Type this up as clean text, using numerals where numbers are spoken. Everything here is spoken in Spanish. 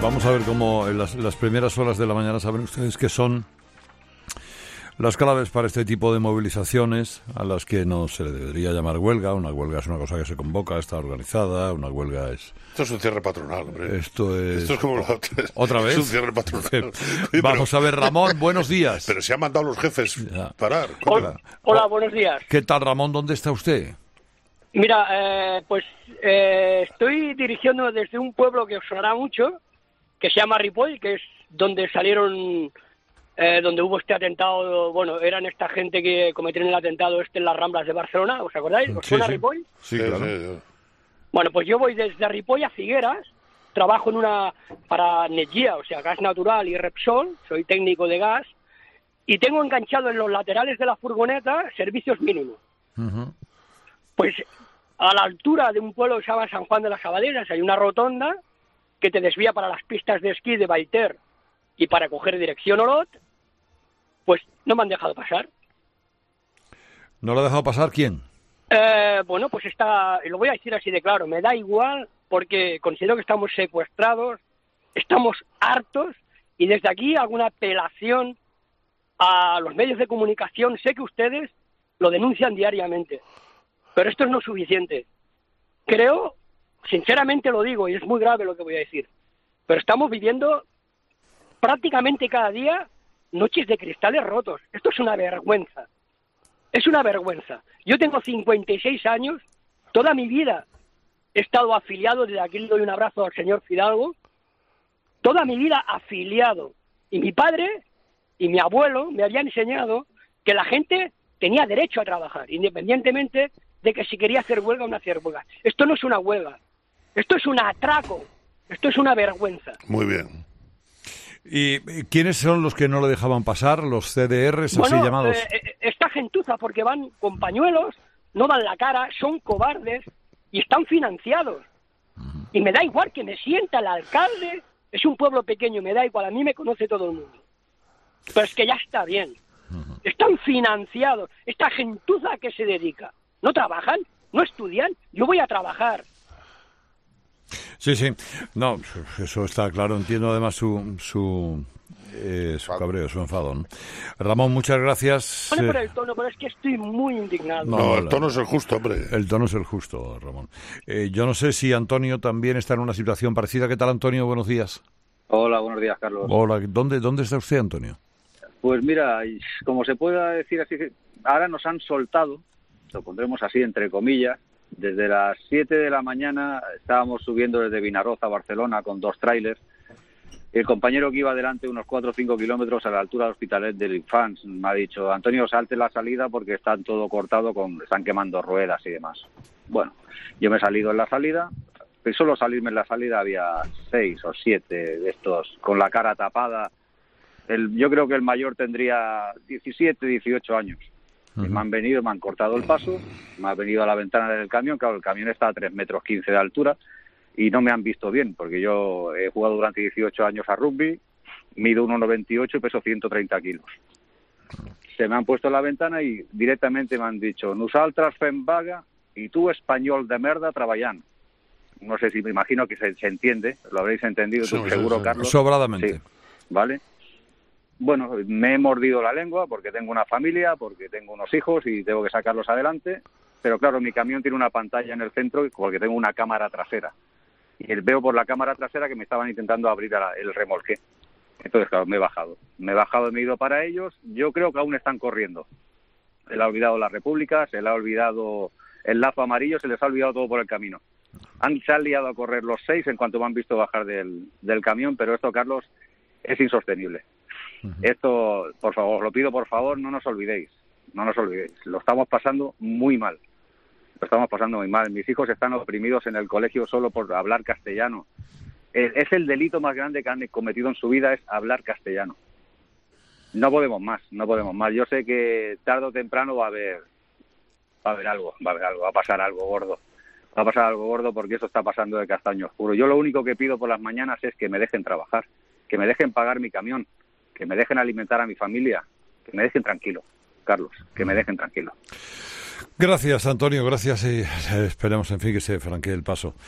Vamos a ver cómo en las primeras horas de la mañana saben ustedes que son las claves para este tipo de movilizaciones a las que no se le debería llamar huelga. Una huelga es una cosa que se convoca, está organizada, una huelga es... Esto es un cierre patronal, hombre. Esto es como la ¿Otra vez? Es un cierre patronal. Oye, Vamos a ver, Ramón, buenos días. Pero se han mandado los jefes parar. Hola, buenos días. ¿Qué tal, Ramón? ¿Dónde está usted? Mira, estoy dirigiendo desde un pueblo que os sonará mucho, que se llama Ripoll, que es donde salieron... donde hubo este atentado, bueno, eran esta gente que cometieron el atentado en las Ramblas de Barcelona, ¿os acordáis? ¿Os suena Ripoll? Sí, claro. Sí. Bueno, pues yo voy desde Ripoll a Figueras, trabajo para Netgia, o sea, gas natural y Repsol, soy técnico de gas, y tengo enganchado en los laterales de la furgoneta servicios mínimos. Uh-huh. Pues a la altura de un pueblo que se llama San Juan de las Abadenas hay una rotonda que te desvía para las pistas de esquí de Baiter y para coger dirección Olot, pues no me han dejado pasar. ¿No lo ha dejado pasar quién? Bueno, pues lo voy a decir así de claro, me da igual porque considero que estamos secuestrados, estamos hartos y desde aquí hago una apelación a los medios de comunicación. Sé que ustedes lo denuncian diariamente, pero esto no es suficiente. Creo, sinceramente lo digo, y es muy grave lo que voy a decir, pero estamos viviendo prácticamente cada día noches de cristales rotos. Esto es una vergüenza. Es una vergüenza. Yo tengo 56 años, toda mi vida he estado afiliado, desde aquí le doy un abrazo al señor Fidalgo, toda mi vida afiliado. Y mi padre y mi abuelo me habían enseñado que la gente tenía derecho a trabajar, independientemente de que si quería hacer huelga o no hacer huelga. Esto no es una huelga, esto es un atraco, esto es una vergüenza. Muy bien. ¿Y quiénes son los que no le dejaban pasar? ¿Los CDRs, bueno, así llamados? Esta gentuza, porque van con pañuelos, no dan la cara, son cobardes y están financiados. Uh-huh. Y me da igual que me sienta el alcalde, es un pueblo pequeño, me da igual, a mí me conoce todo el mundo. Pero es que ya está bien. Uh-huh. Están financiados. Esta gentuza, ¿a qué se dedica? ¿No trabajan? ¿No estudian? Yo voy a trabajar. Sí. No, eso está claro. Entiendo además su cabreo, su enfado, ¿no? Ramón, muchas gracias. Bueno, por el tono, pero es que estoy muy indignado. No, el tono es el justo, hombre. El tono es el justo, Ramón. Yo no sé si Antonio también está en una situación parecida. ¿Qué tal, Antonio? Buenos días. Hola, buenos días, Carlos. Hola, ¿dónde está usted, Antonio? Pues mira, como se pueda decir así, ahora nos han soltado, lo pondremos así entre comillas. Desde las 7 de la mañana estábamos subiendo desde Vinaroz a Barcelona con 2 trailers. El compañero que iba adelante unos 4 o 5 kilómetros a la altura del Hospitalet del Infants me ha dicho: Antonio, salte la salida porque está todo cortado, están quemando ruedas y demás. Bueno, yo me he salido en la salida, pero solo salirme en la salida había 6 o 7 de estos con la cara tapada. Yo creo que el mayor tendría 17, 18 años. Y me han venido, me han cortado el paso, me ha venido a la ventana del camión. Claro, el camión está a 3,15 metros de altura y no me han visto bien, porque yo he jugado durante 18 años a rugby, mido 1,98 y peso 130 kilos. Se me han puesto en la ventana y directamente me han dicho: nosaltres fem vaga y tú, español de merda, trabajando. No sé si, me imagino que se entiende, lo habréis entendido, tú seguro, Carlos. Sobradamente. Sí, ¿vale? Bueno, me he mordido la lengua porque tengo una familia, porque tengo unos hijos y tengo que sacarlos adelante. Pero claro, mi camión tiene una pantalla en el centro porque tengo una cámara trasera. Y veo por la cámara trasera que me estaban intentando abrir el remolque. Entonces, claro, me he bajado, y me he ido para ellos. Yo creo que aún están corriendo. Se le ha olvidado la República, se le ha olvidado el lazo amarillo, se les ha olvidado todo por el camino. Se han liado a correr los 6 en cuanto me han visto bajar del camión, pero esto, Carlos, es insostenible. Esto, por favor, lo pido, por favor, no nos olvidéis. Lo estamos pasando muy mal. Mis hijos están oprimidos en el colegio solo por hablar castellano. Es el delito más grande que han cometido en su vida, es hablar castellano. No podemos más. Yo sé que tarde o temprano va a haber algo, va a pasar algo gordo porque eso está pasando de castaño oscuro. Yo lo único que pido por las mañanas es que me dejen trabajar, que me dejen pagar mi camión, que me dejen alimentar a mi familia, que me dejen tranquilo, Carlos, que me dejen tranquilo. Gracias, Antonio, gracias y esperemos, en fin, que se franquee el paso.